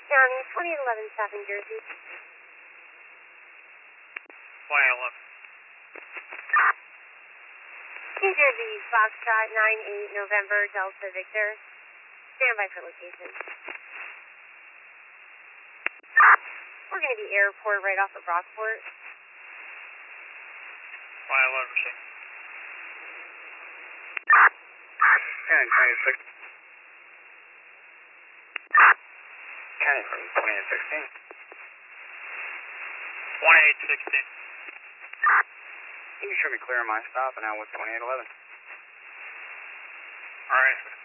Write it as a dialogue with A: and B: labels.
A: County, 2811 South New Jersey.
B: 2811.
A: New Jersey, Foxtrot 98 November Delta Victor. Stand by for location. We're going to be airport right off of Rockport.
B: 2811.
C: County 26. County 2816.
B: 2816.
C: You can show me clear on my stop and now with 2811.
B: Alright.